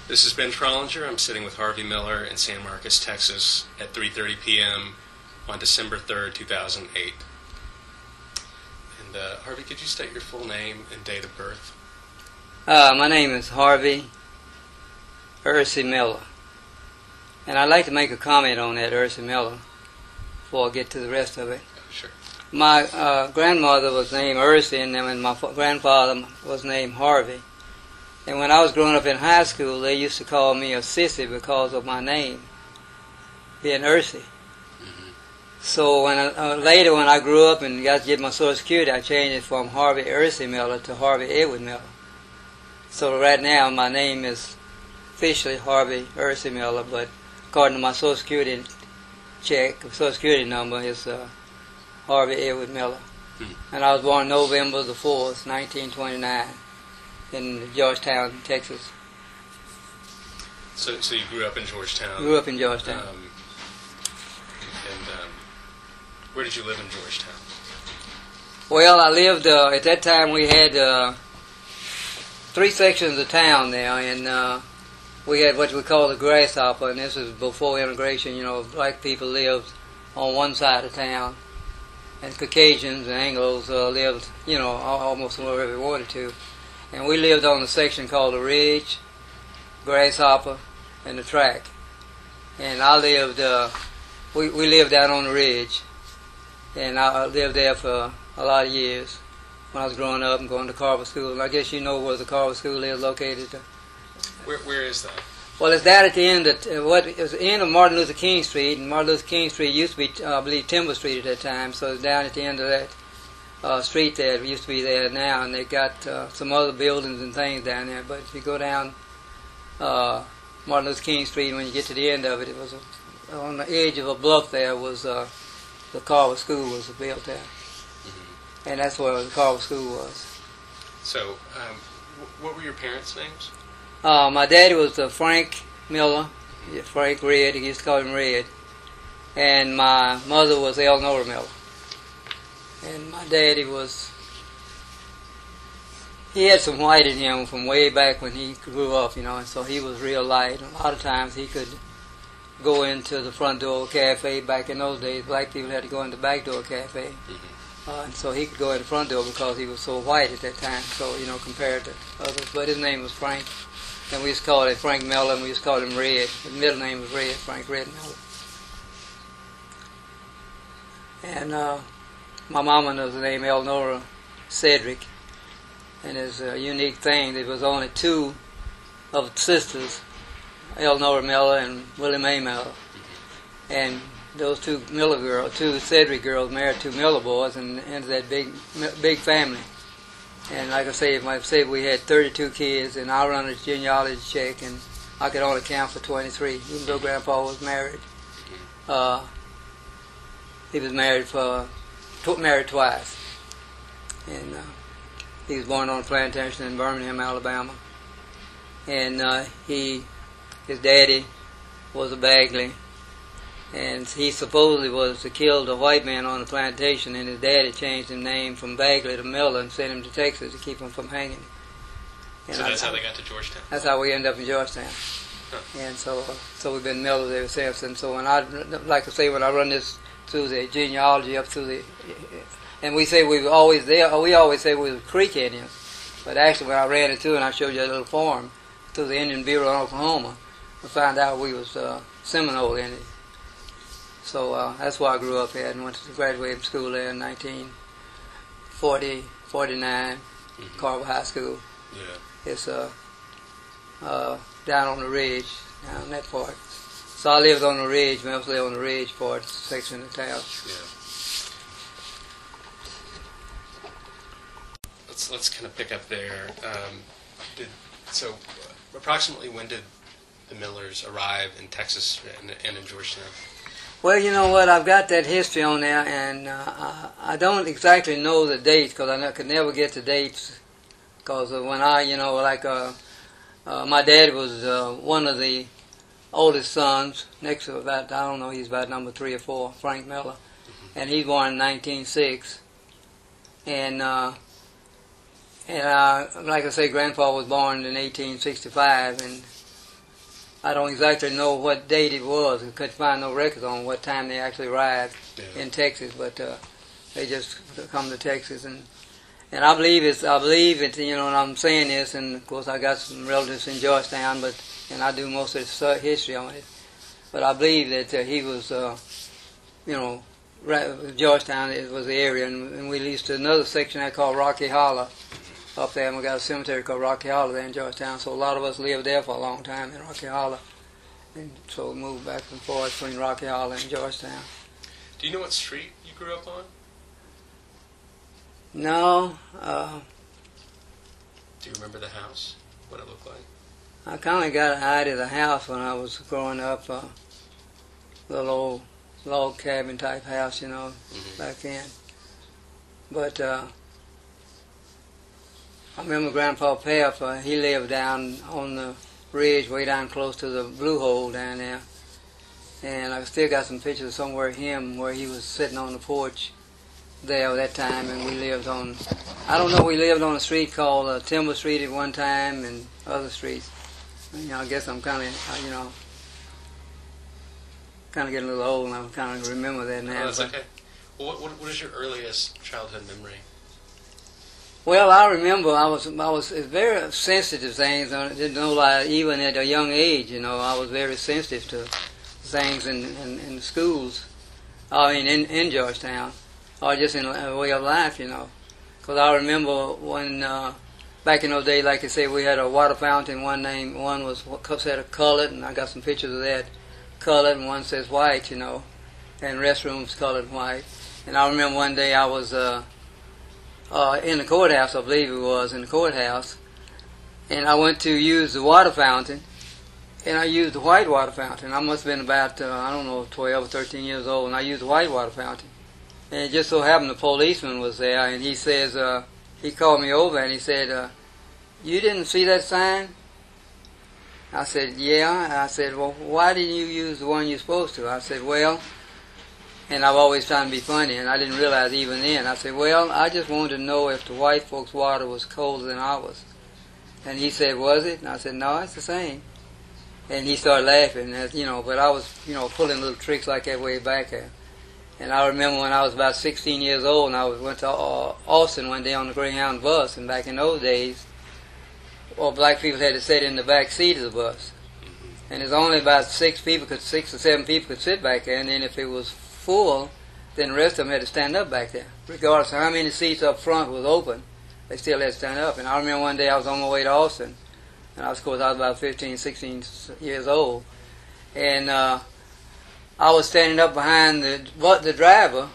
This is Ben Trollinger. I'm sitting with Harvey Miller in San Marcos, Texas at 3:30 p.m. on December 3rd, 2008. And Harvey, could you state your full name and date of birth? My name is Harvey Ursi Miller. And I'd like to make a comment on that Ursi Miller before I get to the rest of it. Sure. My grandmother was named Ursi, and then my grandfather was named Harvey. And when I was growing up in high school, they used to call me a sissy because of my name, being Ursi. Mm-hmm. So later when I grew up and got to get my Social Security, I changed it from Harvey Ursi Miller to Harvey Edward Miller. So right now my name is officially Harvey Ursi Miller, but according to my Social Security Social Security number is Harvey Edward Miller. Mm-hmm. And I was born November the 4th, 1929. In Georgetown, Texas. So you grew up in Georgetown? Grew up in Georgetown. Where did you live in Georgetown? Well, I lived, at that time we had 3 sections of town there, and we had what we call the Grasshopper, and this was before immigration. Black people lived on one side of town, and Caucasians and Anglos lived, almost wherever they wanted to. And we lived on the section called the Ridge, Grasshopper, and the Track. And I lived, we lived down on the Ridge. And I lived there for a lot of years when I was growing up and going to Carver School. And I guess you know where the Carver School is located. Where is that? Well, it's down at the end of, it was the end of Martin Luther King Street. And Martin Luther King Street used to be, I believe, Timber Street at that time. So it's down at the end of that street there. It used to be there now, and they got some other buildings and things down there. But if you go down Martin Luther King Street, when you get to the end of it, it was on the edge of a bluff. There was the Carver School was built there, mm-hmm. And that's where the Carver School was. So, what were your parents' names? My daddy was Frank Miller, Frank Red. He used to call him Red, and my mother was Eleanor Miller. And my daddy he had some white in him from way back when he grew up, and so he was real light. A lot of times he could go into the front door cafe. Back in those days, black people had to go in the back door cafe. Mm-hmm. And so he could go in the front door because he was so white at that time, so, compared to others. But his name was Frank, and we used to call him Frank Miller, and we used to call him Red. His middle name was Red, Frank Red Miller. And my mama was named Eleanor Cedric, and it's a unique thing. There was only 2 of the sisters, Eleanor Miller and Willie Mae Miller, and those 2 Cedric girls married 2 Miller boys, and into that big family. And like I say, we had 32 kids, and I run a genealogy check, and I could only count for 23, even though Grandpa was married. He was married twice, and he was born on a plantation in Birmingham, Alabama. And his daddy was a Bagley, and he supposedly was to kill the white man on the plantation, and his daddy changed his name from Bagley to Miller and sent him to Texas to keep him from hanging. And so that's how they got to Georgetown? That's how we ended up in Georgetown. Huh. And so we've been Millers ever since. And so when I run this through the genealogy up through and we say we always say we were Creek Indians, but actually when I ran it through and I showed you a little form through the Indian Bureau in Oklahoma, we found out we was Seminole Indians. So that's why I grew up here and went to graduate from school there in 1949, mm-hmm. Carver High School. Yeah. It's down on the ridge, down that part. So I lived on the ridge, mostly on the ridge part section of town. Yeah. Let's kind of pick up there. So approximately when did the Millers arrive in Texas and in Georgetown? Well, you know what, I've got that history on there, and I don't exactly know the dates because I could never get the dates. Because when my dad was one of the oldest sons, next to about, I don't know, he's about number 3 or 4, Frank Miller, mm-hmm. and he's born in 1906. And like I say, Grandpa was born in 1865, and I don't exactly know what date it was. I couldn't find no records on what time they actually arrived in Texas, but they just come to Texas, and I believe it's, you know, and I'm saying this, and of course I got some relatives in Georgetown, and I do most of the history on it, but I believe that he was, you know, Georgetown was the area, and we leased to another section there called Rocky Hollow up there, and we got a cemetery called Rocky Hollow there in Georgetown, so a lot of us lived there for a long time in Rocky Hollow, and so we moved back and forth between Rocky Hollow and Georgetown. Do you know what street you grew up on? No. Do you remember the house, what it looked like? I kind of got an idea of the house when I was growing up, little old log cabin type house, you know, back then. But I remember Grandpa Pep, he lived down on the ridge way down close to the Blue Hole down there. And I still got some pictures somewhere of him where he was sitting on the porch there at that time, and we lived on, I don't know, we lived on a street called Timber Street at one time and other streets. You know, I guess I'm kind of, you know, kind of getting a little old, and I kind of remember that now. Oh, that's okay. Well, what is your earliest childhood memory? Well, I remember I was very sensitive to things. I didn't know, like, even at a young age, you know, I was very sensitive to things in the schools. I mean, in Georgetown, or just in a way of life, you know. Because I remember when back in those days, like I say, we had a water fountain. One was said a colored, and I got some pictures of that, colored, and one says white, you know, and restrooms colored white. And I remember one day I was in the courthouse, I believe it was, in the courthouse, and I went to use the water fountain, and I used the white water fountain. I must have been about, I don't know, 12 or 13 years old, and I used the white water fountain. And it just so happened the policeman was there, and he says, he called me over, and he said, you didn't see that sign? I said, yeah. I said, well, why didn't you use the one you're supposed to? I said, well, and I've always tried to be funny, and I didn't realize even then. I said, well, I just wanted to know if the white folks' water was colder than ours. And he said, was it? And I said, no, it's the same. And he started laughing, you know, but I was, you know, pulling little tricks like that way back there. And I remember when I was about 16 years old, and I went to Austin one day on the Greyhound bus, and back in those days, well, black people had to sit in the back seat of the bus. And there's only about 6 or 7 people could sit back there, and then if it was full, then the rest of them had to stand up back there. Regardless of how many seats up front was open, they still had to stand up. And I remember one day I was on my way to Austin, and I was about 15, 16 years old, and I was standing up behind the driver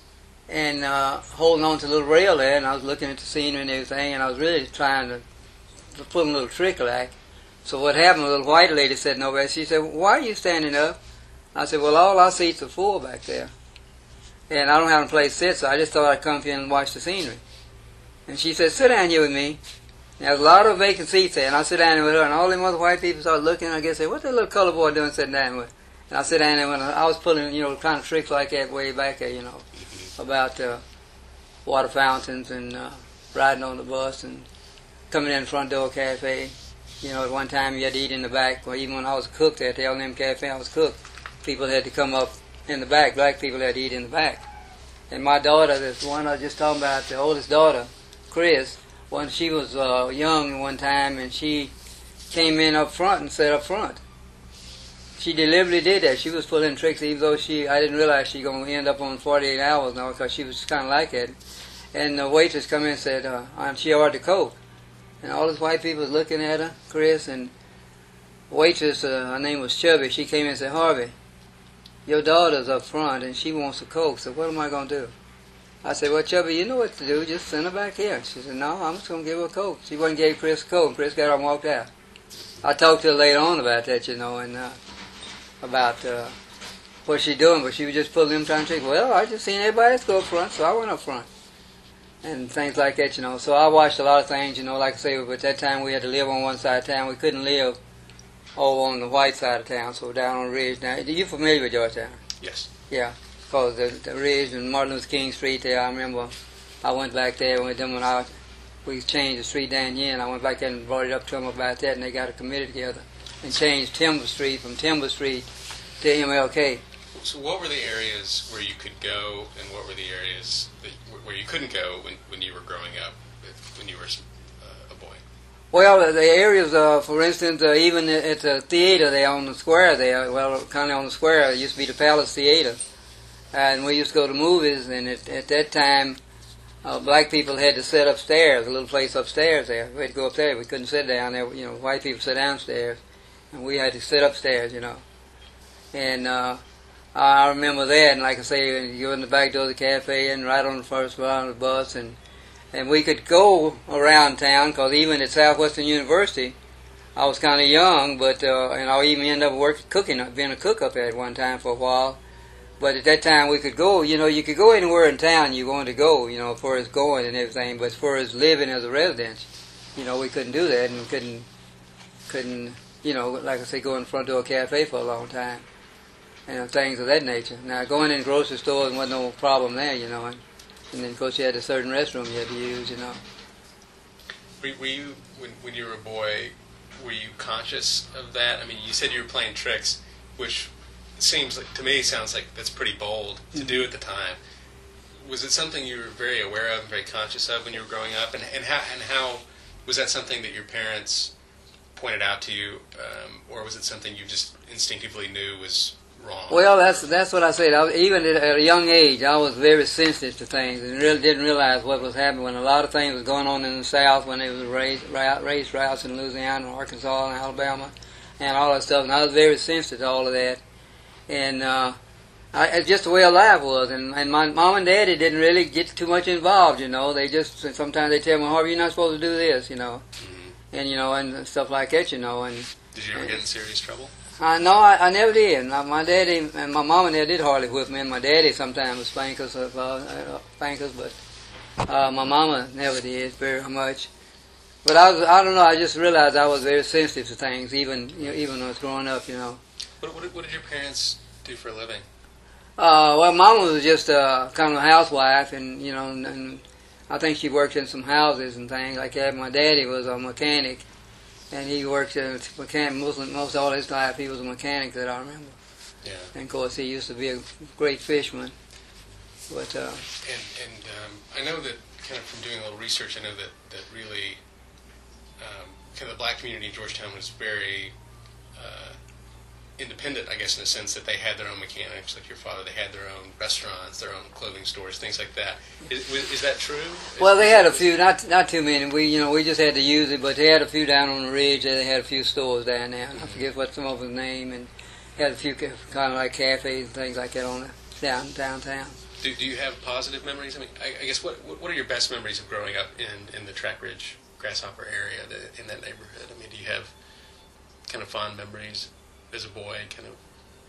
and holding on to the little rail there, and I was looking at the scenery and everything, and I was really trying to pull a little trick like. So what happened, a little white lady sitting over there, she said, why are you standing up? I said, well, all our seats are full back there, and I don't have a place to sit, so I just thought I'd come here and watch the scenery. And she said, sit down here with me. And there's a lot of vacant seats there, and I sit down there with her, and all them other white people started looking, and I guess, say, what's that little color boy doing sitting down with? And I sit down there when I was pulling, you know, kind of tricks like that way back there, you know, about water fountains and riding on the bus and coming in the front door cafe. You know, at one time you had to eat in the back. Well, even when I was cooked at the L&M Cafe, I was cooked. People had to come up in the back. Black people had to eat in the back. And my daughter, this one I was just talking about, the oldest daughter, Chris, when she was young one time, and she came in up front and sat up front. She deliberately did that. She was pulling tricks, even though I didn't realize she was going to end up on 48 hours now, because she was kind of like that. And the waitress come in and said, she ordered a Coke. And all these white people was looking at her, Chris, and the waitress, her name was Chubby, she came in and said, Harvey, your daughter's up front and she wants a Coke, so what am I going to do? I said, well, Chubby, you know what to do, just send her back here. She said, no, I'm just going to give her a Coke. She went and gave Chris a Coke, and Chris got up and walked out. I talked to her later on about that, you know, and about what she's doing, but she was just pulling them trying to think, well, I just seen everybody else go up front, so I went up front. And things like that, you know. So I watched a lot of things, you know, like I say, but at that time we had to live on one side of town. We couldn't live over on the white side of town, so down on the ridge. Now, are you familiar with Georgetown? Yes. Yeah, because the ridge and Martin Luther King Street there, I remember I went back there with them we changed the street down here, and I went back there and brought it up to them about that, and they got a committee together and changed Timber Street from Timber Street to MLK. So what were the areas where you could go, and what were the areas where you couldn't go when you were growing up, when you were a boy? Well, the areas, for instance, even at the theater there on the square there, well, kind of on the square, it used to be the Palace Theater. And we used to go to movies, and at that time, black people had to sit upstairs, a little place upstairs there. We had to go up there. We couldn't sit down there. White people sit downstairs, and we had to sit upstairs, And I remember that, and like I say, you go in the back door of the cafe and right on the first round of the bus, and we could go around town, because even at Southwestern University, I was kind of young, but and I even ended up being a cook up there at one time for a while. But at that time we could go, you could go anywhere in town you wanted to go, as far as going and everything, but as far as living as a resident, we couldn't do that, and couldn't, like I say, go in the front door of a cafe for a long time, and things of that nature. Now, going in grocery stores wasn't no problem there, and then, of course, you had a certain restroom you had to use, Were you, when you were a boy, were you conscious of that? I mean, you said you were playing tricks, which sounds like that's pretty bold to do at the time. Was it something you were very aware of and very conscious of when you were growing up? And how was that something that your parents pointed out to you, or was it something you just instinctively knew was wrong? Well, that's what I said. Even at a young age, I was very sensitive to things and really didn't realize what was happening when a lot of things was going on in the South, when there was race riots in Louisiana, and Arkansas, and Alabama, and all that stuff. And I was very sensitive to all of that. And it's just the way life was. And my mom and daddy didn't really get too much involved, They just, sometimes they tell me, Harvey, you're not supposed to do this, Mm-hmm. And, and stuff like that, And did you ever get in serious trouble? No, I never did. My daddy and my mom and dad did hardly whip me, and my daddy sometimes would spank us, but my mama never did very much. But I don't know, I just realized I was very sensitive to things, even when I was growing up, What did your parents do for a living? Well, Mama was just kind of a housewife, and and I think she worked in some houses and things like that. My daddy was a mechanic, and he worked as a mechanic most all his life. He was a mechanic that I remember. Yeah. And of course, he used to be a great fisherman. But I know that kind of from doing a little research, I know that really kind of the black community in Georgetown was very independent, I guess, in a sense that they had their own mechanics, like your father. They had their own restaurants, their own clothing stores, things like that. Is that true? Well, they had a few, not too many. We just had to use it, but they had a few down on the ridge. They had a few stores down there. I forget what some of them name, and had a few kind of like cafes and things like that on downtown. Do you have positive memories? I mean, I guess what are your best memories of growing up in the Track Ridge Grasshopper area, in that neighborhood? I mean, do you have kind of fond memories as a boy, kind of?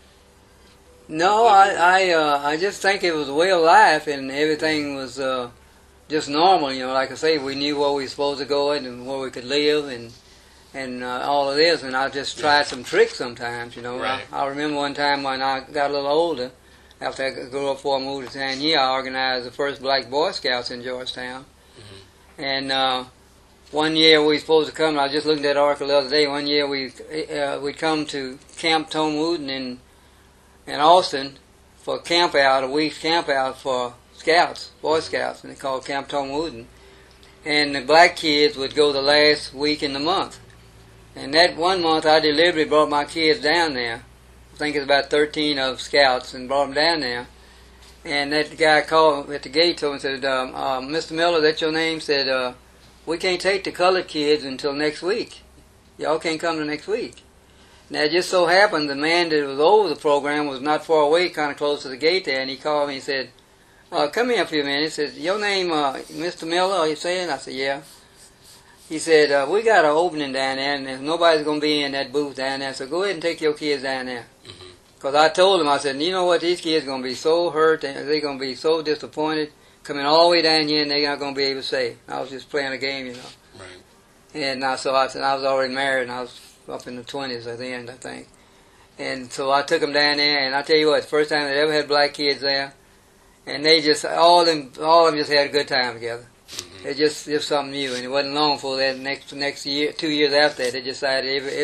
No, I just think it was a way of life, and everything was just normal. Like I say, we knew where we were supposed to go and where we could live, and all of this. And I just tried some tricks sometimes. Right. I remember one time when I got a little older, after I grew up before I moved to Tanya, I organized the first Black Boy Scouts in Georgetown. Mm-hmm. And one year we were supposed to come, I was just looking at the article the other day, one year we'd come to Camp Tom Wooten in Austin for a week's camp out for scouts, Boy Scouts, and they called Camp Tom Wooten. And the black kids would go the last week in the month. And that one month I deliberately brought my kids down there. I think it's about 13 of scouts, and brought them down there. And that guy called at the gate, told me, said, Mr. Miller, that's your name? Said, we can't take the colored kids until next week. Y'all can't come to next week. Now, it just so happened the man that was over the program was not far away, kind of close to the gate there, and he called me and said, come here for a minute. He said, your name, Mr. Miller, are you saying? I said, yeah. He said, we got an opening down there, and nobody's going to be in that booth down there, so go ahead and take your kids down there. Because I told him, I said, you know what, these kids are going to be so hurt, and they're going to be so disappointed, coming all the way down here, and they're not going to be able to say. I was just playing a game, Right. And so I said, I was already married, and I was up in the 20s at the end, I think. And so I took them down there, and I tell you what, the first time they ever had black kids there, and they just, all of them just had a good time together. Mm-hmm. It's just something new, and it wasn't long for that next year, 2 years after that, they decided every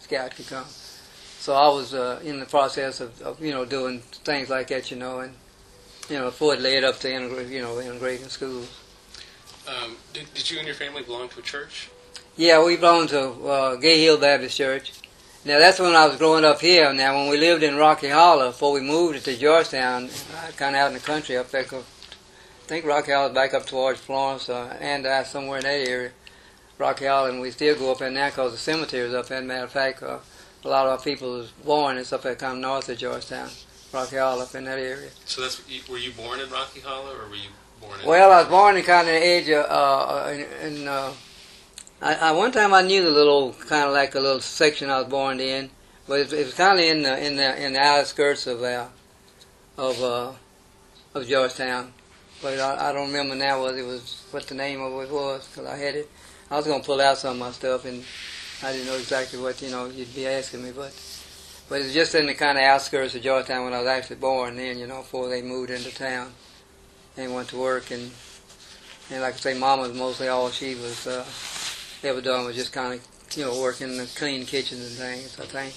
scout could come. So I was in the process of doing things like that, and before it led up to integrating schools. Did you and your family belong to a church? Yeah, we belonged to Gay Hill Baptist Church. Now that's when I was growing up here. Now when we lived in Rocky Hollow, before we moved to Georgetown, kind of out in the country up there, I think Rocky Hollow is back up towards Florence and somewhere in that area, Rocky Hollow, and we still go up there now because the cemetery is up there. Matter of fact, a lot of our people was born, it's up there kind of north of Georgetown, Rocky Hollow, up in that area. So were you born in Rocky Hollow, or were you born in... Well, I was born in kind of the edge of, one time I knew the little, kind of like a little section I was born in, but it was kind of in the outskirts of Georgetown. But I don't remember now what the name of it was, because I had it. I was going to pull out some of my stuff, and I didn't know exactly what you'd be asking me, but it's just in the kind of outskirts of Georgetown when I was actually born. Then before they moved into town and went to work, and like I say, Mama was mostly all she was ever done was just kind of working in the clean kitchens and things. I think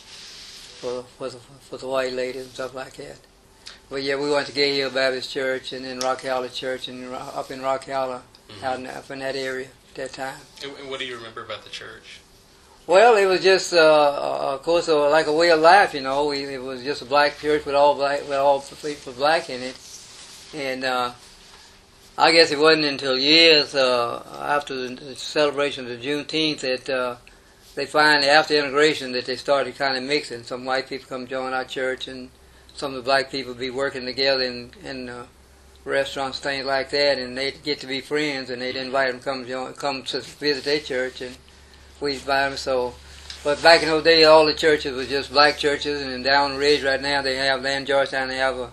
for the white ladies and stuff like that. But yeah, we went to Gay Hill Baptist Church and then Rocky Hollow Church and up in Rocky Hollow, up in that area at that time. And what do you remember about the church? Well, it was just, of course, like a way of life. It was just a black church with all people black in it, and I guess it wasn't until years after the celebration of Juneteenth that they finally, after integration, that they started kind of mixing. Some white people come join our church, and some of the black people be working together in restaurants, things like that, and they'd get to be friends, and they'd invite them come to visit their church, and we'd invite them. So, but back in those days, all the churches were just black churches, and down the ridge right now, they have, in Georgetown, they have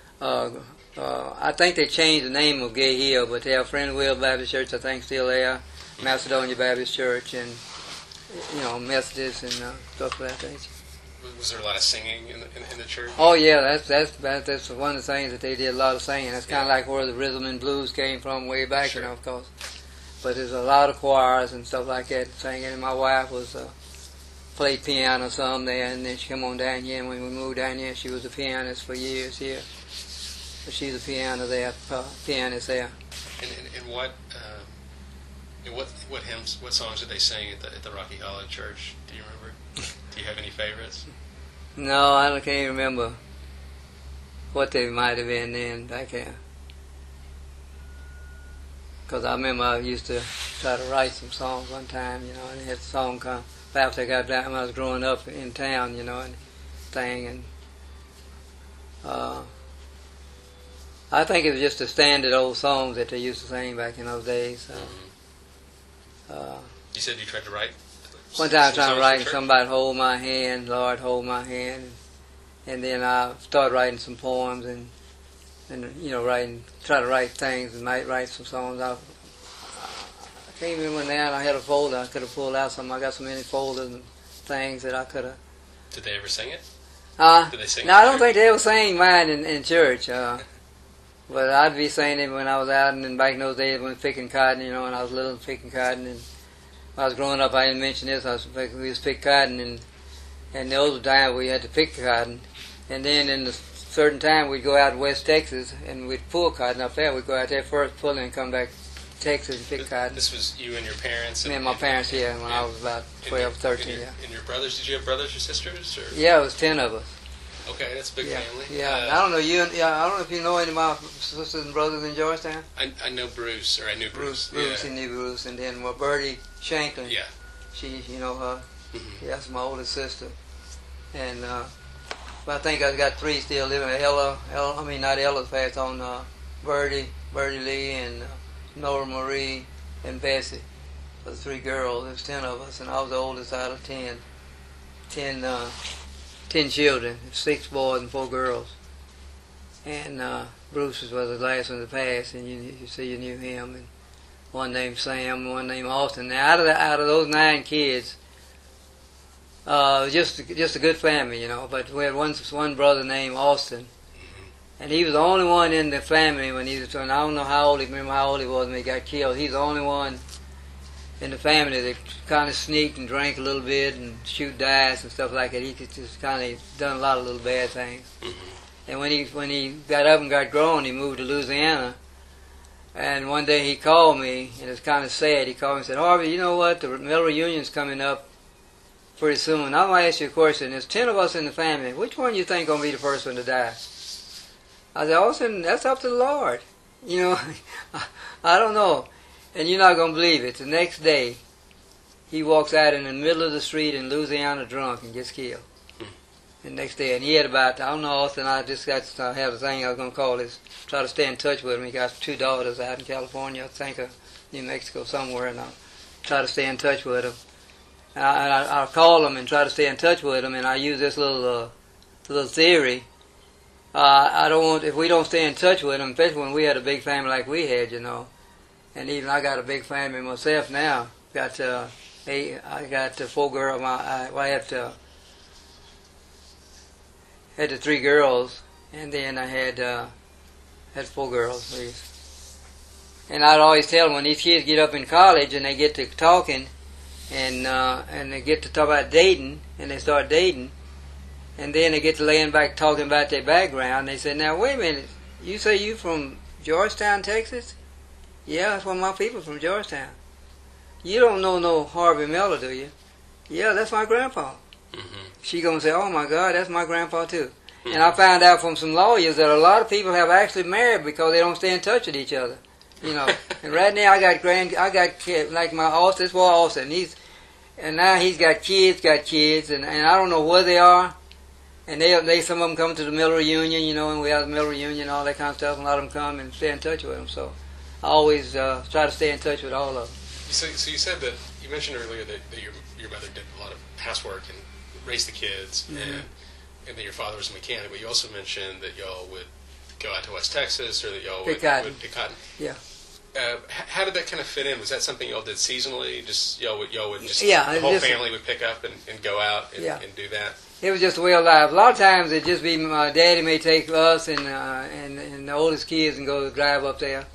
I think they changed the name of Gay Hill, but they have Friendsville Baptist Church, I think, still there, Macedonia Baptist Church, and Methodist and stuff like that. Was there a lot of singing in the church? Oh yeah, that's one of the things that they did, a lot of singing. That's kind of like where the rhythm and blues came from way back, Sure. of course. But there's a lot of choirs and stuff like that singing. And my wife was played piano some there, and then she come on down here. And when we moved down here, she was a pianist for years here. But she's a pianist there. And what hymns, what songs did they sing at the Rocky Hollow Church? Do you remember? Do you have any favorites? No, I can't even remember what they might have been then back then. Because I remember I used to try to write some songs one time, and had a song come after I got down when I was growing up in town, and thing. And I think it was just the standard old songs that they used to sing back in those days. You said you tried to write? One time I tried to write somebody hold my hand, Lord hold my hand, and then I started writing some poems and try to write things and might write some songs. I can't remember now. I had a folder I could have pulled out some. I got so many folders and things that I could have. Did they ever sing it? Did they sing No, it? I don't think they ever sang mine in church. But I'd be saying it when I was out, and then back in those days when picking cotton, when I was little picking cotton, and when I was growing up, I didn't mention this. We used to pick cotton, and the older time we had to pick cotton, and then in the certain time we'd go out to West Texas and we'd pull cotton up there. We'd go out there first, pull it, and come back to Texas and pick cotton. This was you and your parents? Me and my parents, yeah, when I was about 12, 13, yeah. And your brothers? Did you have brothers or sisters? Or? Yeah, it was 10 of us. Okay, that's a big family. Yeah, I don't know I don't know if you know any of my sisters and brothers in Georgetown. I know Bruce, or I knew Bruce. Bruce, yeah. and knew Bruce, and then Bertie Shanklin. Yeah. She, her. Mm-hmm. Yeah, that's my oldest sister. And but I think I've got 3 still living. Not Ella's passed on. Bertie Lee, and Nora Marie, and Bessie. The 3 girls. There's 10 of us, and I was the oldest out of 10. 10 children, 6 boys and 4 girls. And Bruce was the last one to pass, and you knew him. And one named Sam, one named Austin. Now out of those 9 kids, just a good family, But we had one brother named Austin, and he was the only one in the family when he was. And I don't know how old. Remember how old he was when he got killed. He's the only one in the family that kind of sneaked and drank a little bit and shoot dice and stuff like that. He just kind of done a lot of little bad things. Mm-hmm. And when he got up and got grown, he moved to Louisiana. And one day he called me, and it's kind of sad. He called me and said, "Harvey, you know what? The Mill Reunion's coming up pretty soon. I'm going to ask you a question. There's 10 of us in the family. Which one you think going to be the first one to die?" I said, "Austin, that's up to the Lord. You know, I don't know." And you're not going to believe it. The next day, he walks out in the middle of the street in Louisiana drunk and gets killed. The next day, and he had about, I don't know, Austin, I just got to have a thing I was going to call this, try to stay in touch with him. He got 2 daughters out in California, I think, or New Mexico somewhere, and I'll try to stay in touch with him. And I'll call him and try to stay in touch with him, and I use this little theory. I don't want, if we don't stay in touch with him, especially when we had a big family like we had, you know, and even I got a big family myself now. I got 4 girls. I had the 3 girls, and then I had 4 girls, at least. And I'd always tell them, when these kids get up in college and they get to talking, and they get to talk about dating, and they start dating, and then they get to laying back talking about their background. They say, "Now wait a minute, you say you from Georgetown, Texas?" "Yeah, that's one of my people from Georgetown." "You don't know no Harvey Miller, do you?" "Yeah, that's my grandpa." Mm-hmm. She gonna say, "Oh my God, that's my grandpa too." Mm-hmm. And I found out from some lawyers that a lot of people have actually married because they don't stay in touch with each other. You know. And right now I got kids, like my Austin, this boy Austin, now he's got kids, and I don't know where they are. And they some of them come to the Miller Reunion, you know, and we have the Miller Reunion, all that kind of stuff, and a lot of them come and stay in touch with them. So I always try to stay in touch with all of them. So you said that, you mentioned earlier that your mother did a lot of housework and raised the kids, Mm-hmm. and that your father was a mechanic, but you also mentioned that y'all would go out to West Texas, or that y'all Pick cotton. would pick cotton. Yeah. How did that kind of fit in? Was that something y'all did seasonally? Just y'all would just, yeah, the whole just, family would pick up and go out and, yeah. and do that? It was just a way of life. A lot of times it'd just be my daddy may take us and the oldest kids and go drive up there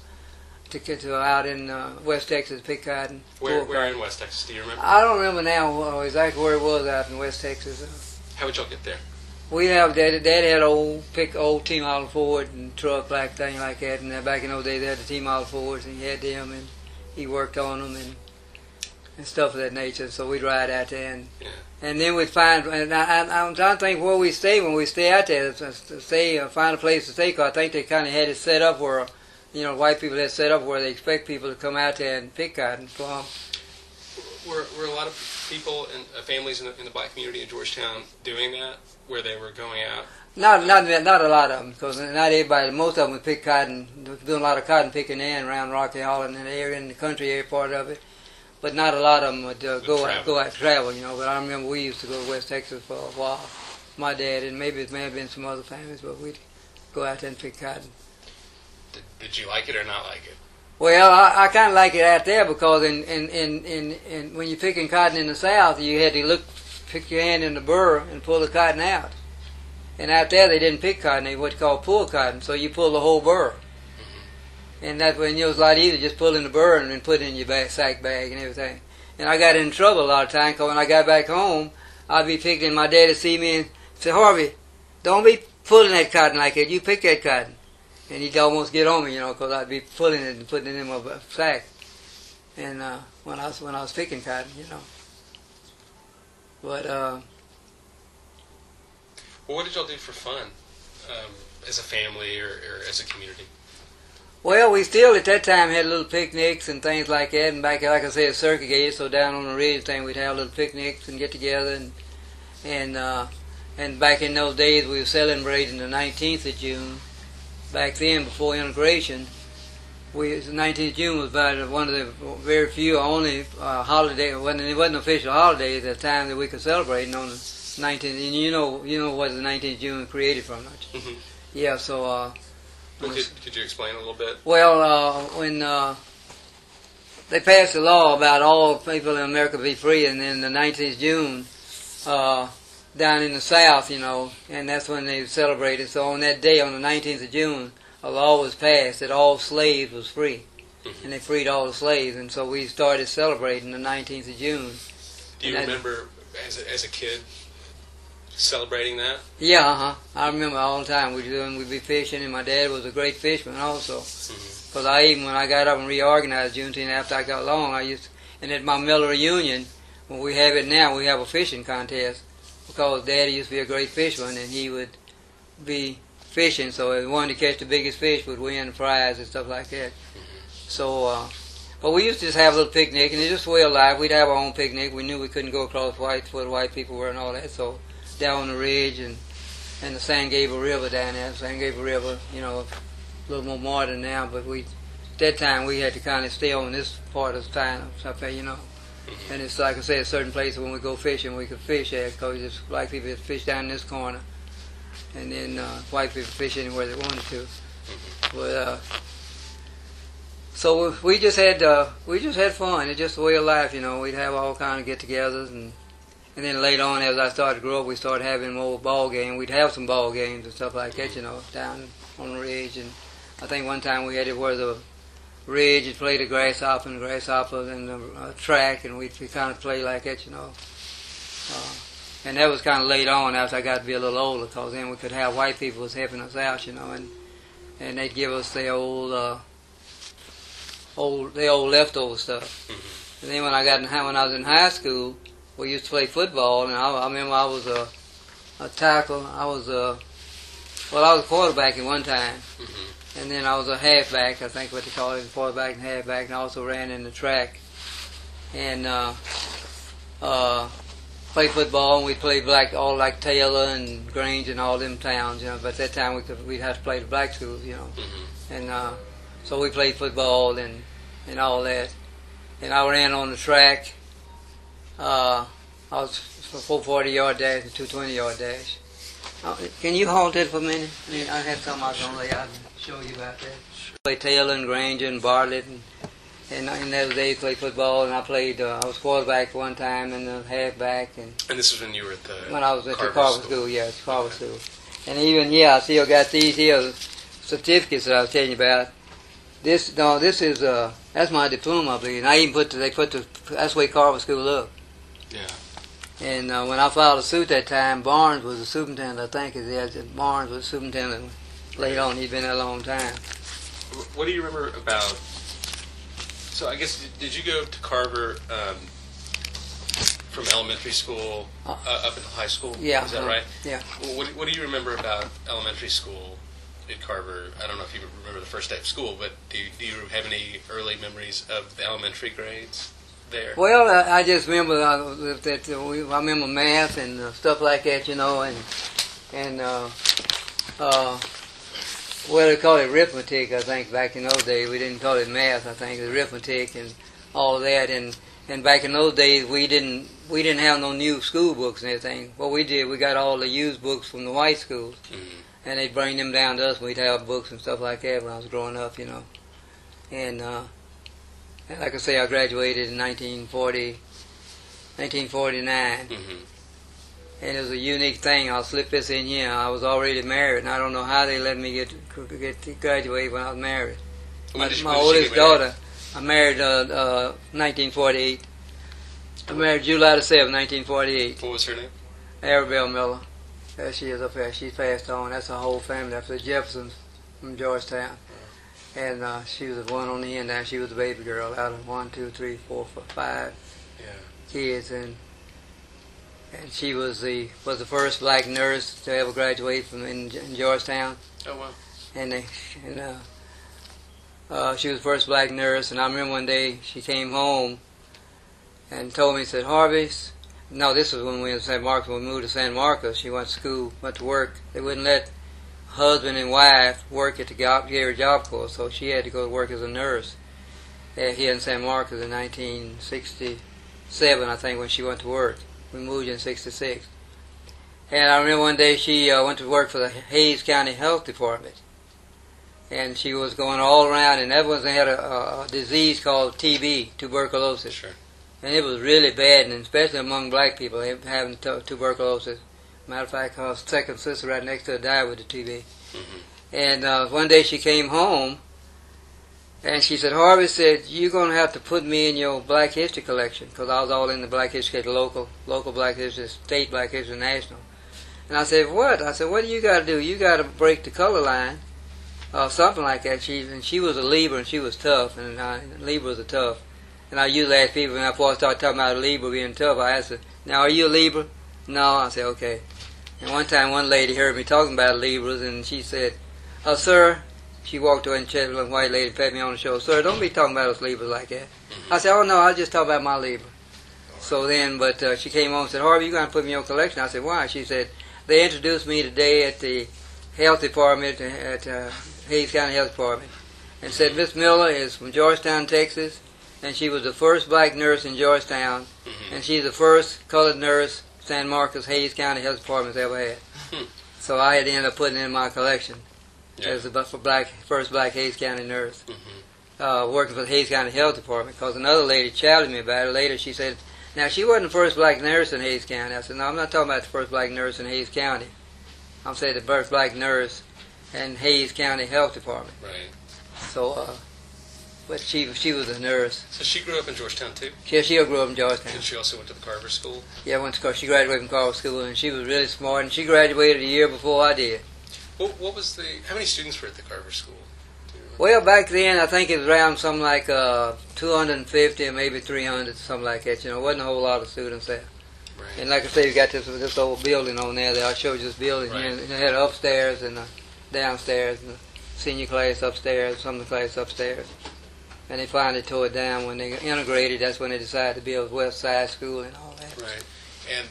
to out in West Texas, pick cotton. Where in West Texas? Do you remember? I don't remember now exactly where it was out in West Texas. How would y'all get there? We have Daddy had old T model Ford and truck like thing like that, and then back in those days they had the T model Fords, and he had them, and he worked on them and stuff of that nature. So we'd ride out there, and then we'd find. And I'm trying to think where we stay when we stay out there. Find a place to stay. Cause I think they kind of had it set up where, you know, white people had set up where they expect people to come out there and pick cotton from. Were a lot of people and families in the black community in Georgetown doing that, where they were going out? Not a lot of them, because not everybody. Most of them would pick cotton, doing a lot of cotton picking there around Rocky Hollow and the area in the country area part of it. But not a lot of them would go out travel, you know. But I remember we used to go to West Texas for a while. My dad, and maybe it may have been some other families, but we'd go out there and pick cotton. Did you like it or not like it? Well, I kind of like it out there because in when you're picking cotton in the South, you had to pick your hand in the burr and pull the cotton out. And out there, they didn't pick cotton; they what you call pull cotton. So you pull the whole burr, and that way it was a lot easier just pulling the burr and then put it in your sack bag and everything. And I got in trouble a lot of times because when I got back home, I'd be picking, and my dad would see me and say, "Harvey, don't be pulling that cotton like that. You pick that cotton." And he'd almost get on me, you know, because I'd be pulling it and putting it in my sack. And when I was picking cotton, you know. But well, what did y'all do for fun as a family or as a community? Well, we still at that time had little picnics and things like that. And back, like I said, Circuit Gate, so down on the ridge thing, we'd have little picnics and get together. And back in those days, we were celebrating the 19th of June. Back then, before integration, the 19th of June was about one of the very few only holiday. It wasn't an official holiday at the time that we could celebrate on the 19th. And you know what the 19th of June created from it. Mm-hmm. Yeah. So. Well, could you explain a little bit? Well, when they passed a law about all people in America be free, and then the 19th of June. Down in the South, you know, and that's when they celebrated. So on that day, on the 19th of June, a law was passed that all slaves was free. and they freed all the slaves, and so we started celebrating the 19th of June. Do you remember as a kid celebrating that? Yeah, I remember all the time. We'd be fishing, and my dad was a great fisherman also. Because when I got up and reorganized Juneteenth after I got along, and at my Miller reunion, when we have it now, we have a fishing contest, because Daddy used to be a great fisherman, and he would be fishing, so the one to catch the biggest fish would win the prize and stuff like that. So, but we used to just have a little picnic, and it's just the way of life. We'd have our own picnic. We knew we couldn't go across where the white people were and all that, so down on the ridge and the San Gabriel River down there. San Gabriel River, a little more modern now, but at that time we had to kind of stay on this part of the town, And it's like I say, a certain place when we go fishing, we could fish at, because black people just fish down in this corner, and then white people fish anywhere they wanted to. But so we just had fun. It's just the way of life, We'd have all kind of get-togethers, and then later on, as I started to grow up, we started having more ball games. We'd have some ball games and stuff like that, down on the ridge. And I think one time we had it where the ridge and play the grasshopper and the track, and we kind of play like that, and that was kind of late on after I got to be a little older, because then we could have white people was helping us out, and they'd give us their old leftover stuff. And then when I was in high school, we used to play football, and I remember I was a tackle. I was a quarterback at one time. And then I was a halfback, I think what they call it, quarterback and halfback, and I also ran in the track. And played football, and we played all like Taylor and Grange and all them towns, But at that time we'd have to play the black schools, And so we played football and all that. And I ran on the track. I was for 440-yard dash and 220-yard dash. Can you hold it for a minute? I had something I was going to lay out and show you about that. Played Taylor and Granger and Bartlett, and in those days played football, and I was quarterback one time and a halfback. And this was when you were at when I was at the Carver School, Carver School. And even, I still got these here certificates that I was telling you about. This is, that's my diploma, I believe. And I even that's the way Carver School looked. Yeah. And when I filed a suit that time, Barnes was the superintendent, I think. Barnes was the superintendent. Later on, he'd been there a long time. What do you remember about... So I guess, did you go to Carver from elementary school up until high school? Yeah. Is that right? Yeah. Well, what do you remember about elementary school at Carver? I don't know if you remember the first day of school, but do you have any early memories of the elementary grades there? Well, I just remember that I remember math and stuff like that, well, they called it arithmetic, I think, back in those days. We didn't call it math, I think. It was arithmetic and all of that. And back in those days, we didn't have no new school books and everything. What we did, we got all the used books from the white schools. And they'd bring them down to us, and we'd have books and stuff like that when I was growing up, And like I say, I graduated in 1949. And it was a unique thing. I'll slip this in here. I was already married, and I don't know how they let me get to graduate when I was married. My oldest daughter, I married 1948. I married July the 7th, 1948. What was her name? Arabelle Miller. There she is up there. She's passed on. That's her whole family. That's the Jeffersons from Georgetown. And she was the one on the end there. She was the baby girl out of 1, 2, 3, 4, 5 kids. And she was the first black nurse to ever graduate from in Georgetown. Oh wow! And she was the first black nurse. And I remember one day she came home and told me, said, Harvey. No, this was when we were in San Marcos. When we moved to San Marcos, she went to school, went to work. They wouldn't let husband and wife work at the Gary Job Corps, so she had to go to work as a nurse here in San Marcos in 1967, I think, when she went to work. We moved in 66. And I remember one day she went to work for the Hayes County Health Department. And she was going all around, and everyone had a disease called TB, tuberculosis. Sure. And it was really bad, and especially among black people, having tuberculosis. Matter of fact, her second sister right next to her died with the TB. And one day she came home, And she said, Harvey said, you're going to have to put me in your Black History collection, because I was all in the Black History, local Black History, state Black History, national. And I said, what? I said, what do you got to do? You got to break the color line, or something like that. She was a Libra, and she was tough, and Libras are tough. And I usually ask people, before I start talking about a Libra being tough, I ask her, now, are you a Libra? No. I said, okay. And one time, one lady heard me talking about Libras, and she said, sir, she walked away and chatted with a white lady and pat me on the shoulder. Sir, don't be talking about us Libras like that. I said, oh, no, I just talk about my Libra. So then, but she came on and said, Harvey, you got to put me in your collection. I said, why? She said, they introduced me today at the health department, at Hayes County Health Department, and said, Miss Miller is from Georgetown, Texas, and she was the first black nurse in Georgetown, and she's the first colored nurse San Marcos, Hayes County Health Department's ever had. So I had to end up putting it in my collection. As the first black Hayes County nurse, working for the Hayes County Health Department, because another lady challenged me about it. Later she said, now she wasn't the first black nurse in Hayes County. I said, no, I'm not talking about the first black nurse in Hayes County. I'm saying the first black nurse in Hayes County Health Department. Right. So, but she was a nurse. So she grew up in Georgetown too? She grew up in Georgetown. And she also went to the Carver School? Yeah, she graduated from Carver School, and she was really smart, and she graduated a year before I did. What was how many students were at the Carver School? Well, back then, I think it was around something like 250 or maybe 300, something like that. It wasn't a whole lot of students there. Right. And like I say, you got this old building on there that I showed you this building. Right. And it had upstairs and downstairs, and the senior class upstairs, some of the class upstairs. And they finally tore it down when they integrated. That's when they decided to build West Side School and all that. Right. And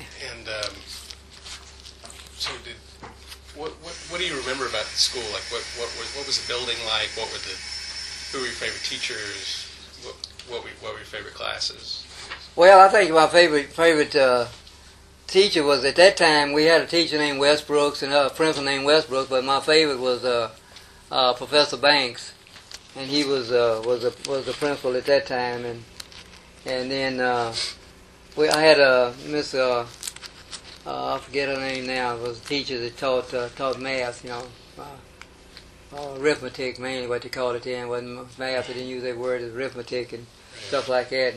so did... What do you remember about the school? Like, what was the building like? Who were your favorite teachers? What were your favorite classes? Well, I think my favorite teacher was, at that time we had a teacher named Westbrooks and a principal named Westbrooks, but my favorite was Professor Banks, and he was the principal at that time, and then I had a Miss. I forget her name now. It was a teacher that taught math, arithmetic mainly, what they called it then. It wasn't math, they didn't use that word as arithmetic and stuff like that.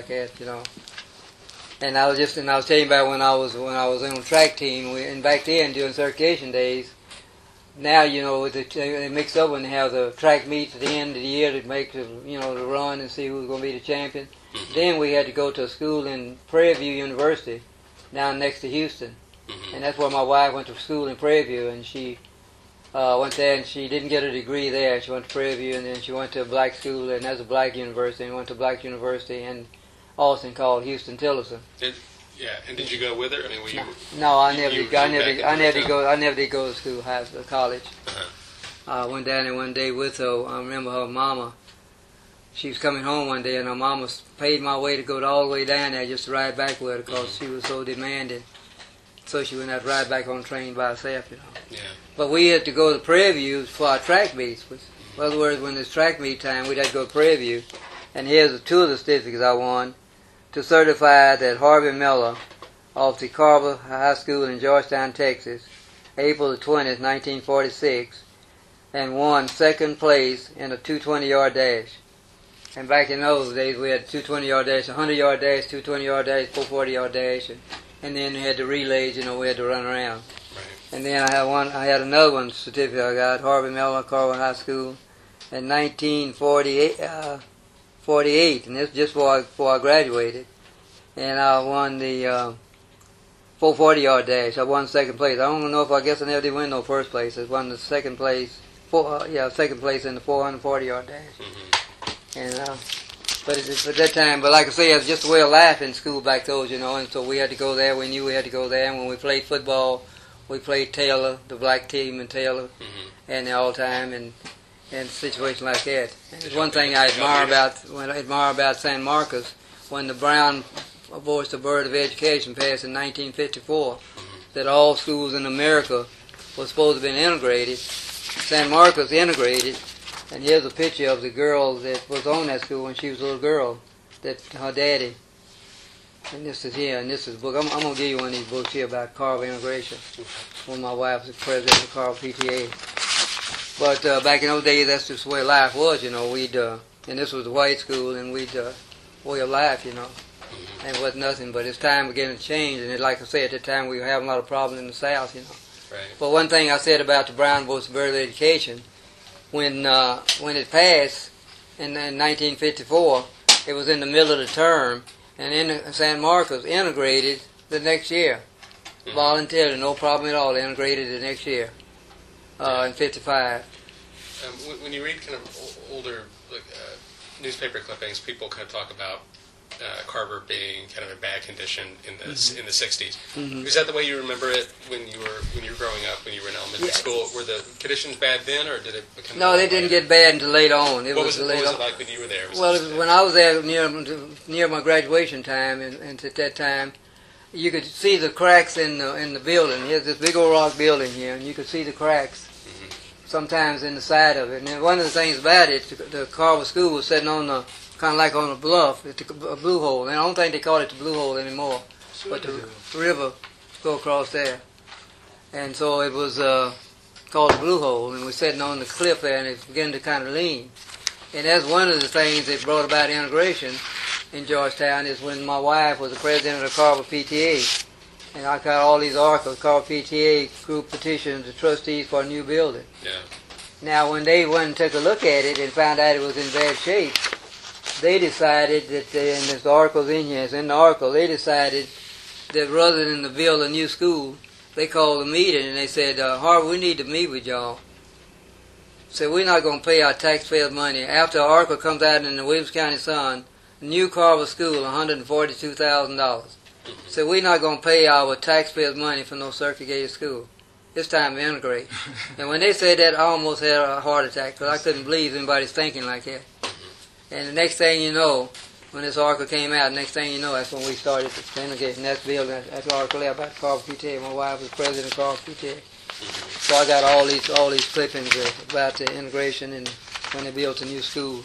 And I was telling you about when I was on the track team, and back then during certification days. Now they mix up when they have the track meets at the end of the year to make the run and see who's going to be the champion. Then we had to go to a school in Prairie View University, down next to Houston, and that's where my wife went to school in Prairie View, and she went there, and she didn't get a degree there. She went to Prairie View, and then she went to a black school, and that's a black university, and went to a black university in Austin called Houston-Tillotson. And did you go with her? I mean, were you? No, I never did go to school, college. I went down there one day with her. I remember her mama. She was coming home one day, and her mama paid my way to go all the way down there just to ride back with her, because she was so demanding. So she wouldn't have to ride back on the train by herself, Yeah. But we had to go to Prairie View for our track meets. In other words, when it's track meet time, we'd have to go to Prairie View. And here's two of the certificates I won to certify that Harvey Miller of the Carver High School in Georgetown, Texas, April the 20th, 1946, and won second place in a 220-yard dash. And back in those days, we had 220-yard dash, 100-yard dash, 220-yard dash, 440-yard dash, and then we had the relays. We had to run around. Right. And then I had another one certificate I got, Harvey Miller, Carver High School, in 1948, and this just before I graduated. And I won the 440-yard dash. I won second place. I don't know if I never did win no first place. I won the second place. Second place in the 440-yard dash. And but at that time, but like I say, it was just a way of life in school back those, and so we had to go there. We knew we had to go there. And when we played football, we played Taylor, the black team in Taylor, and all the time, and situations like that. And there's one thing I admire about San Marcos, when the Brown Voice of Board of Education passed in 1954, that all schools in America were supposed to have been integrated. San Marcos integrated. And here's a picture of the girl that was on that school when she was a little girl, that her daddy. And this is here, and this is a book. I'm going to give you one of these books here about Carver integration, when my wife was president of Carver PTA. But back in those days, that's just the way life was, you know. And this was a white school, and way of life, you know. And it wasn't nothing, but it's time beginning to change. And like I said, at the time, we were having a lot of problems in the South, you know. Right. But one thing I said about the Brown Boys of Early Education, when it passed in 1954, it was in the middle of the term, and San Marcos integrated the next year, voluntarily, no problem at all. They integrated the next year in '55. When you read kind of older newspaper clippings, people kind of talk about Carver being kind of in bad condition in the '60s. Is that the way you remember it when you were growing up, when you were in elementary school? Were the conditions bad then, or did it become? No, they didn't get bad until later on. What was it like when you were there? Well, when I was there near my graduation time, and at that time, you could see the cracks in the building. Here's this big old rock building here, and you could see the cracks sometimes in the side of it. And one of the things about it, the Carver School was sitting on the kind of like on a bluff, a blue hole. And I don't think they call it the blue hole anymore, but the river go across there. And so it was called the blue hole, and we're sitting on the cliff there, and it's beginning to kind of lean. And that's one of the things that brought about integration in Georgetown, is when my wife was the president of the Carver PTA. And I got all these articles, Carver PTA group petitions the trustees for a new building. Yeah. Now, when they went and took a look at it and found out it was in bad shape, they decided that, and this article's in here, it's in the article, they decided that rather than to build a new school, they called a meeting and they said, Harvard, we need to meet with y'all. So we're not going to pay our taxpayers money. After the article comes out in the Williams County Sun, new Carver School, $142,000. So we're not going to pay our taxpayers money for no segregated school. It's time to integrate. And when they said that, I almost had a heart attack, because I couldn't believe anybody's thinking like that. And the next thing you know, when this article came out, next thing you know, that's when we started to integrate. And that's building. That's the article there about Carver PTA. My wife was president of Carver PTA. So I got all these clippings about the integration and when they built a new school.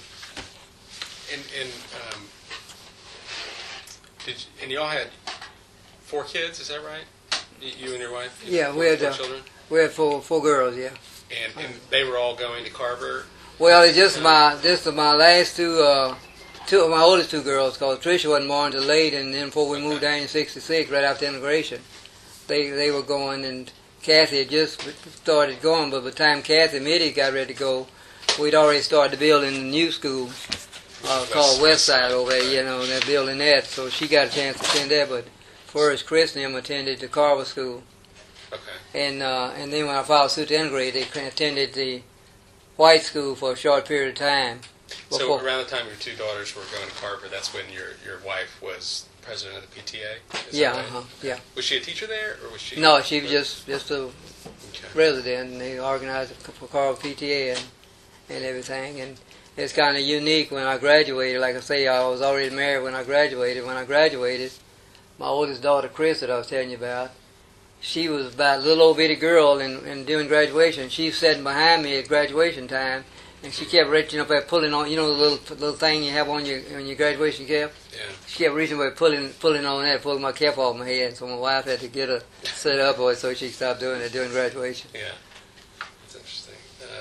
And y'all had 4 kids, is that right? You and your wife? Yeah, we had 4 children. We had four girls. Yeah. And they were all going to Carver. Well, it's just my last two of my oldest 2 girls, because Tricia wasn't born until late, and then before we moved down in '66, right after integration, they were going, and Kathy had just started going. But by the time Kathy and Mitty got ready to go, we'd already started building a new school called Westside over there, you know, and they're building that. So she got a chance to attend that. But first, Chris and them attended the Carver School. Okay. And then when I filed suit to integrate, they attended the white school for a short period of time. So around the time your 2 daughters were going to Carver, that's when your wife was president of the PTA? Yeah. Was she a teacher there, or was she? No, she was just a resident, and they organized for Carver PTA and everything. And it's kind of unique when I graduated. Like I say, I was already married when I graduated. When I graduated, my oldest daughter, Chris, that I was telling you about, she was about a little old bitty girl, and during graduation, she was sitting behind me at graduation time, and she kept reaching up there, pulling on, you know, the little thing you have on your graduation cap. Yeah. She kept reaching up, pulling on that, pulling my cap off my head. So my wife had to get her set up, so she stopped doing it during graduation. Yeah, that's interesting.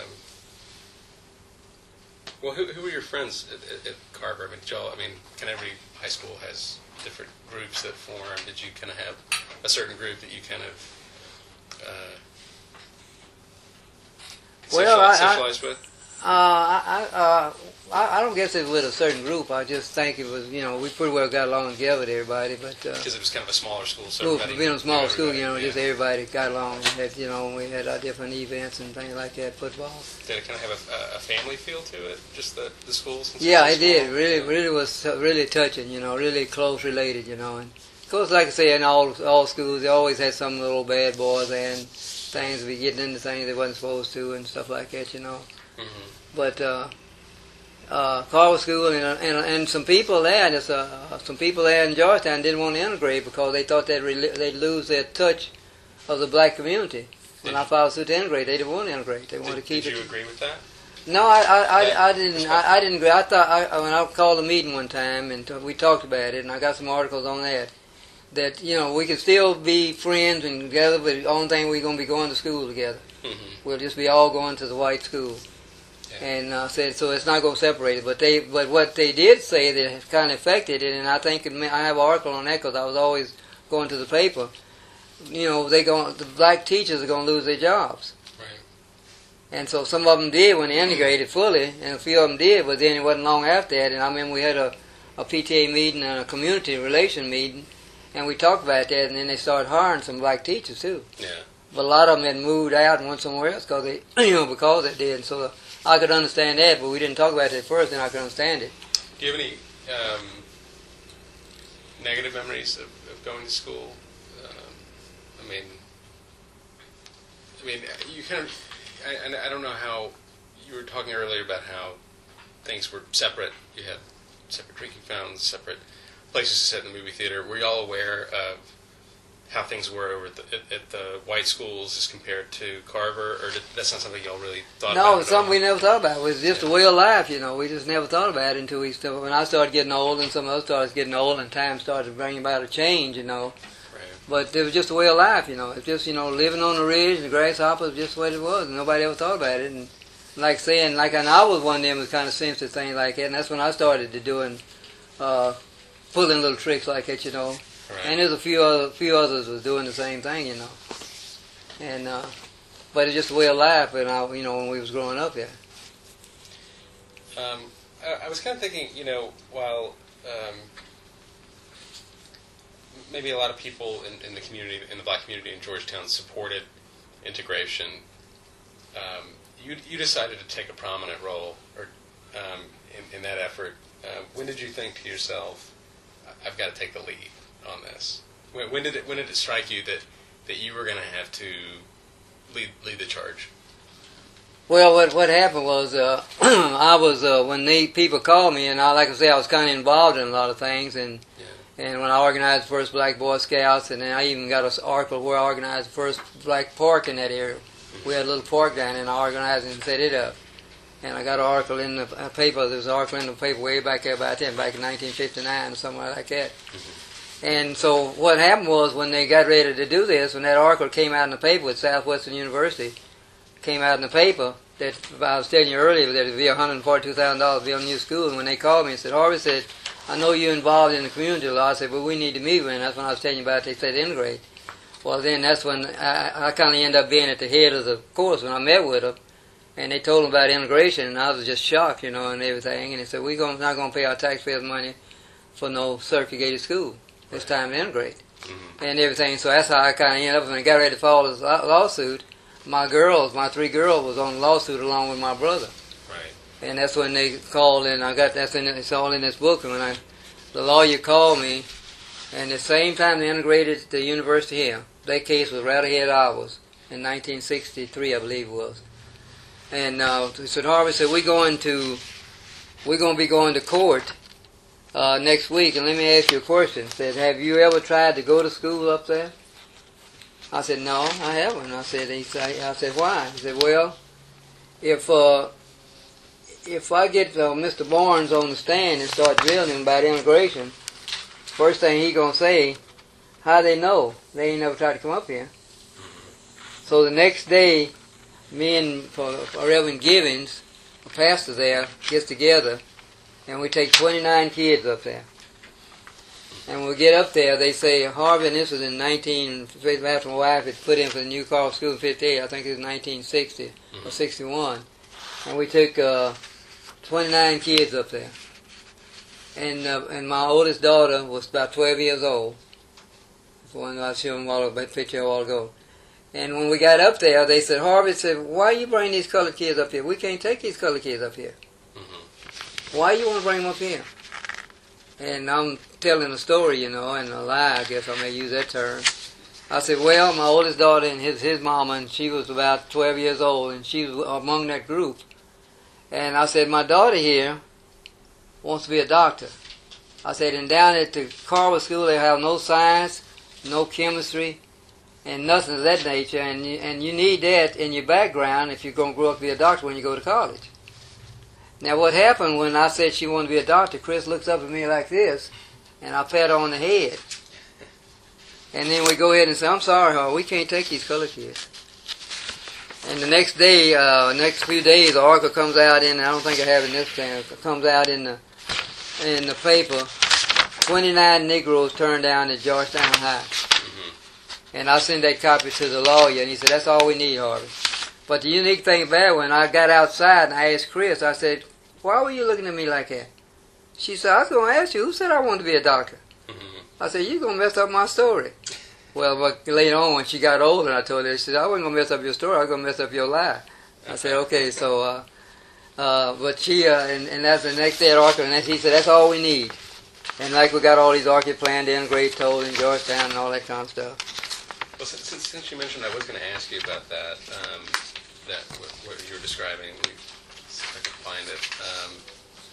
Well, who were your friends at Carver? Kind of every high school has different groups that form. Did you kind of have a certain group that you kind of socialized with? I don't guess it was with a certain group. I just think it was, you know, we pretty well got along together with everybody. But because it was kind of a smaller school, so being a small school, you know, just everybody got along. We had, you know, we had our different events and things like that, football. Did it kind of have a family feel to it, just the schools? Yeah, it did. Really was really touching, you know, really close related, you know. And of course, like I say, in all schools, they always had some little bad boys and things, be getting into things they wasn't supposed to and stuff like that, you know. Mm-hmm. But Carver School and some people there, some people there in Georgetown didn't want to integrate because they thought they'd lose their touch of the black community. When I filed suit to integrate, they didn't want to integrate. They wanted to keep it. Did you agree with that? No, I didn't. I didn't agree. I thought when I called a meeting one time and we talked about it, and I got some articles on that. That, you know, we can still be friends and together, but the only thing we're going to be going to school together. Mm-hmm. We'll just be all going to the white school. Yeah. And said, so it's not going to separate it. But what they did say that has kind of affected it, and I think I have an article on that because I was always going to the paper. You know, the black teachers are going to lose their jobs. Right. And so some of them did when they integrated fully, and a few of them did, but then it wasn't long after that. And I remember we had a PTA meeting and a community relation meeting, and we talked about that, and then they started hiring some black teachers too. Yeah. But a lot of them had moved out and went somewhere else because they, because they did. And so I could understand that, but we didn't talk about it at first, and I could understand it. Do you have any negative memories of going to school? I mean, you kind of. I don't know how you were talking earlier about how things were separate. You had separate drinking fountains, separate places to sit in the movie theater. Were you all aware of how things were over at the white schools as compared to Carver, or that's not something y'all really thought about? No, it's something we never thought about. It was just a way of life, We just never thought about it until when I started getting old, and some of us started getting old, and time started bringing about a change, Right. But it was just a way of life, It's just, living on the ridge and the grasshopper was just what it was, and nobody ever thought about it. And and I was one of them who kind of sensitive things like that, and that's when I started to doing, pulling little tricks like that, Right. And there's a few others was doing the same thing, And but it's just a way of life, and when we was growing up here. I was kind of thinking, while maybe a lot of people in the community, in the black community in Georgetown, supported integration, you decided to take a prominent role, or in that effort. When did you think to yourself, "I've got to take the lead on this"? When did it strike you that you were going to have to lead the charge? Well, what happened was I was when the people called me, and like I say, I was kind of involved in a lot of things, and when I organized the first Black Boy Scouts, and then I even got an article where I organized the first black park in that area. We had a little park down there, and I organized it and set it up. And I got an article in the paper. There was an article in the paper way back there about then, back in 1959 or somewhere like that. Mm-hmm. And so what happened was when they got ready to do this, when that article came out in the paper with Southwestern University, came out in the paper that I was telling you earlier that it would be $142,000 to build a new school. And when they called me and said, "Harvey said, I know you're involved in the community a lot." I said, "Well, we need to meet with you." And that's when I was telling you about it. They said integrate. Well, then that's when I kind of ended up being at the head of the course when I met with them. And they told them about integration, and I was just shocked, and everything. And they said, "We're not going to pay our taxpayers' money for no segregated school. It's time to integrate." Mm-hmm. And everything. So that's how I kind of ended up. When I got ready to file this lawsuit, my three girls, was on the lawsuit along with my brother. Right. And that's when they called, and it's all in this book. And the lawyer called me, and the same time they integrated the university here, their case was right ahead of ours in 1963, I believe it was. And he said, "Harvey said, we're going to be going to court next week, and let me ask you a question." He said, "Have you ever tried to go to school up there?" I said, "No, I haven't." I said, "Why?" He said, "Well, if I get Mr. Barnes on the stand and start drilling him about integration, first thing he gonna say, how they know? They ain't never tried to come up here." So the next day, me and Reverend Givens, a pastor there, gets together, and we take 29 kids up there. And when we get up there, they say, "Harvey," and this was in after my wife had put in for the new Carl School in 58, I think it was 1960 or 61. And we took 29 kids up there. And my oldest daughter was about 12 years old. That's the one I showed them a picture a while ago. And when we got up there, they said, "Harvey said, why you bring these colored kids up here? We can't take these colored kids up here. Mm-hmm. Why you want to bring them up here?" And I'm telling a story, and a lie, I guess I may use that term. I said, "Well, my oldest daughter and his mama, and she was about 12 years old, and she was among that group. And I said, my daughter here wants to be a doctor." I said, "And down at the Carver School, they have no science, no chemistry, and nothing of that nature, and you need that in your background if you're going to grow up to be a doctor when you go to college." Now what happened when I said she wanted to be a doctor, Chris looks up at me like this, and I pat her on the head. And then we go ahead and say, "I'm sorry, Harvey, we can't take these colored kids." And the next day, next few days, the article comes out in, I don't think I have it in this thing, it comes out in the paper, 29 Negroes turned down at Georgetown High. And I sent that copy to the lawyer, and he said, that's all we need, Harvey. But the unique thing about it, when I got outside and I asked Chris, I said, why were you looking at me like that? She said, I was going to ask you, who said I wanted to be a doctor? I said, you're going to mess up my story. Well, but later on, when she got older, I told her, she said, I wasn't going to mess up your story, I was going to mess up your life. I said, okay, so, but she, and that's the next day at Arthur, and she said, that's all we need. And like we got all these orchid planned in, Great Toll in Georgetown and all that kind of stuff. Well, since you mentioned, I was going to ask you about that, what you were describing. See if I can find it.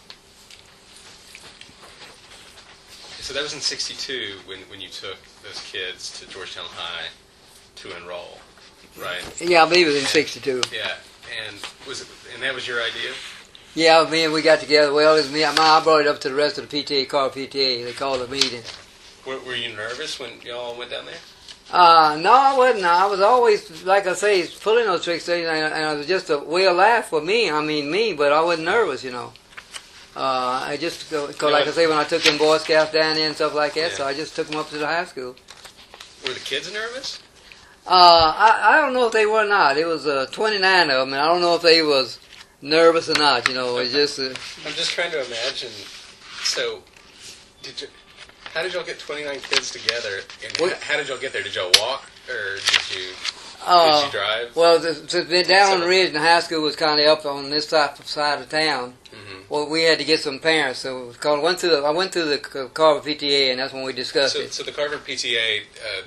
So that was in '62 when you took those kids to Georgetown High to enroll, right? Yeah, I believe it was in '62. Yeah, and that was your idea? Yeah, me and we got together. Well, it was me. I brought it up to the rest of the PTA, Carver PTA. They called a meeting. Were you nervous when y'all went down there? No, I wasn't. I was always, like I say, pulling those tricks, and it was just a way of life for me. I mean, but I wasn't nervous, you know. I just, cause like I say, when I took them Boy Scouts down there and stuff like that, so I just took them up to the high school. Were the kids nervous? I don't know if they were or not. It was 29 of them, and I don't know if they was nervous or not. You know, it's just. I'm just trying to imagine. So, how did y'all get 29 kids together? And how did y'all get there? Did y'all walk, or did you drive? Well, down on the ridge, the high school was kind of up on this side of town. Well, we had to get some parents, so I went through the Carver PTA, and that's when we discussed it. So the Carver PTA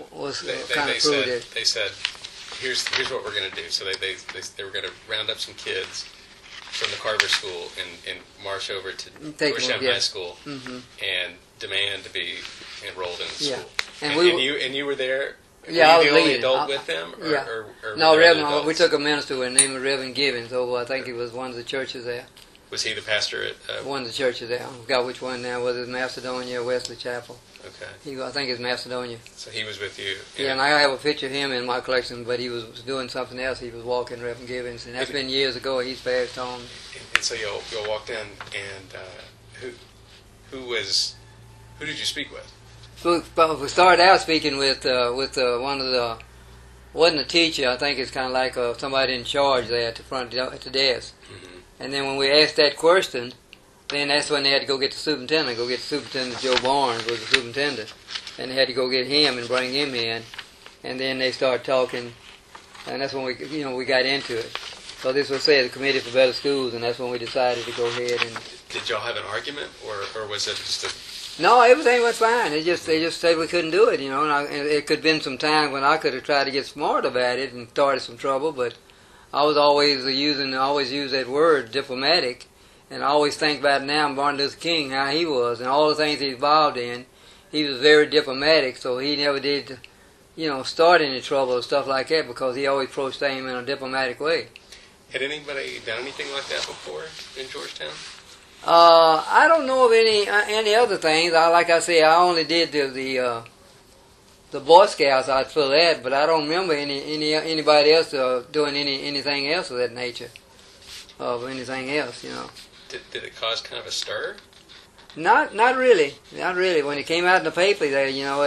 they said, here's what we're going to do. So they were going to round up some kids from the Carver school and march over to Georgetown High School and demand to be enrolled in the school. And you were there. Yeah, were you I was the only leading. adult with them? No, Reverend. We took a minister with the name of Reverend Gibbons over. I think he was one of the churches there. Was he the pastor at... one of the churches there. I forgot which one now, whether it's Macedonia or Wesley Chapel. Okay. I think it's Macedonia. So he was with you. Yeah, and I have a picture of him in my collection, but he was doing something else. He was walking Reverend Gibbons, and that's been years ago. He's passed on. And so you'll walk down, and who did you speak with? We started out speaking with one of the... wasn't a teacher. I think it's kind of like somebody in charge there at the front at the desk. And then when we asked that question, then that's when they had to go get the superintendent. Joe Barnes was the superintendent. And they had to go get him and bring him in. And then they started talking. And that's when we got into it. So this was, say, the Committee for Better Schools, and that's when we decided to go ahead and... Did y'all have an argument, or was it just a... No, everything was fine. They just said we couldn't do it, you know. And it could have been some time when I could have tried to get smart about it and started some trouble, but... I was always use that word, diplomatic, and I always think about now Martin Luther King, how he was, and all the things he involved in. He was very diplomatic, so he never did, start any trouble or stuff like that because he always approached things in a diplomatic way. Had anybody done anything like that before in Georgetown? I don't know of any other things. Like I say, I only did the Boy Scouts out for that, but I don't remember anybody else doing anything else of that nature, of anything else, you know. Did it cause kind of a stir? Not really. When it came out in the paper, there,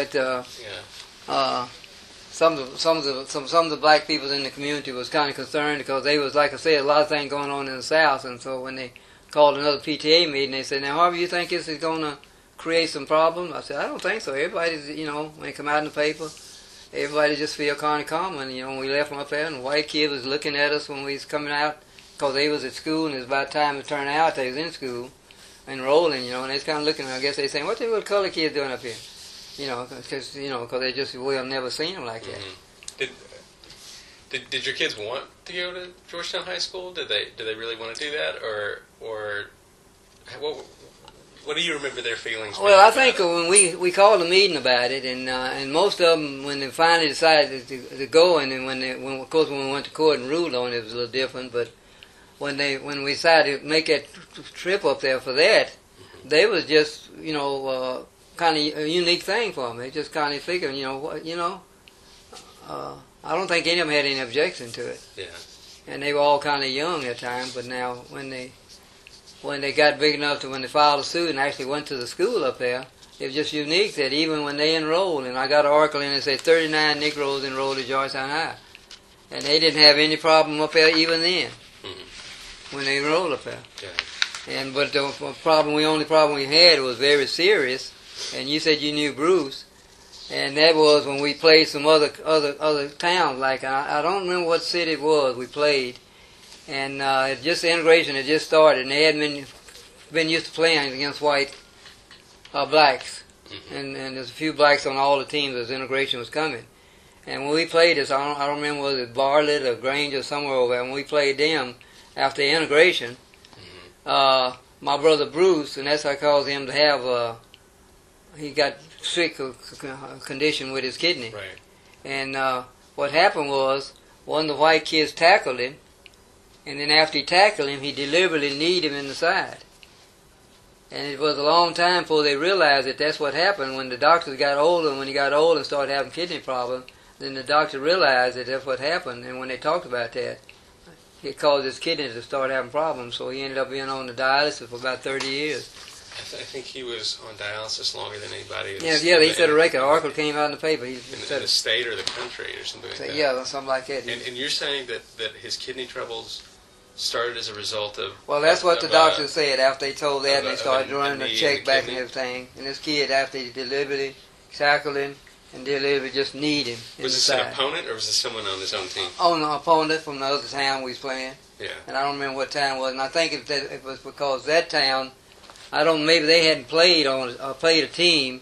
some of the black people in the community was kind of concerned because they was, like I said, a lot of things going on in the South, and so when they called another PTA meeting, they said, "Now, Harvey, you think this is going to create some problems?" I said, "I don't think so. Everybody's, when it come out in the paper, everybody just feel kind of calm. And, when we left them up there, and the white kid was looking at us when we was coming out, because they was at school, and it was about time to turn out. They was in school, enrolling, and they was kind of looking, I guess they saying, what the little color kids doing up here? Because they just, we've never seen them like that. Did your kids want to go to Georgetown High School? Did they really want to do that, or what do you remember their feelings? Well, I think when we called a meeting about it, and most of them, when they finally decided to go, and then when we went to court and ruled on it, it was a little different. But when we decided to make that trip up there for that, they was just kind of a unique thing for them. They just kind of figured, I don't think any of them had any objection to it. Yeah. and they were all kind of young at times. But now, when they got big enough to when they filed a suit and actually went to the school up there, it was just unique that even when they enrolled, and I got an article in it that said 39 Negroes enrolled at Georgetown High, and they didn't have any problem up there even then when they enrolled up there. Yeah. But the only problem we had was very serious. And you said you knew Bruce, and that was when we played some other towns. Like I don't remember what city it was we played, and just the integration had just started, and they hadn't been used to playing against white blacks, and there's a few blacks on all the teams as integration was coming. And when we played this, I don't remember was it Bartlett or Granger or somewhere over there. When we played them after the integration, my brother Bruce, and that's how I caused him to have he got sick condition with his kidney. Right. And what happened was one of the white kids tackled him, and then after he tackled him, he deliberately kneed him in the side. And it was a long time before they realized that that's what happened. When the doctors got older, and when he got old and started having kidney problems, then the doctor realized that that's what happened. And when they talked about that, it caused his kidneys to start having problems. So he ended up being on the dialysis for about 30 years. I think he was on dialysis longer than anybody. Yeah, he said a record. An article came out in the paper. In the state or the country or something like that. Yeah, something like that. And you're saying that his kidney troubles started as a result of... Well, that's what the doctor said after they told that, and they started running the check back and everything. And this kid, after he deliberately tackled him and deliberately just kneed him in the side. Was this an opponent, or was this someone on his own team? Oh, no, opponent from the other town we was playing. Yeah. And I don't remember what town it was. And I think it was because that town... maybe they hadn't played a team,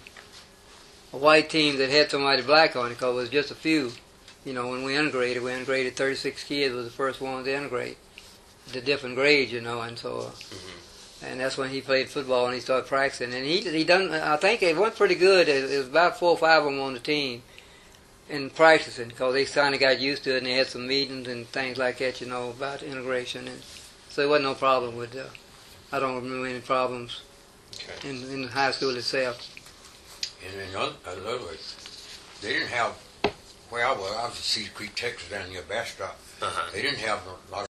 a white team that had somebody black on it, because it was just a few. You know, when we integrated 36 kids was the first ones to integrate, the different grades, you know, and so, and that's when he played football and he started practicing. And he done, I think it went pretty good. It was about 4 or 5 of them on the team and practicing, because they kind of got used to it, and they had some meetings and things like that, you know, about integration. And so there wasn't no problem with I don't remember any problems in high school itself. And in other words, they didn't have, where I was at Cedar Creek, Texas, down near Bastrop. They didn't have a lot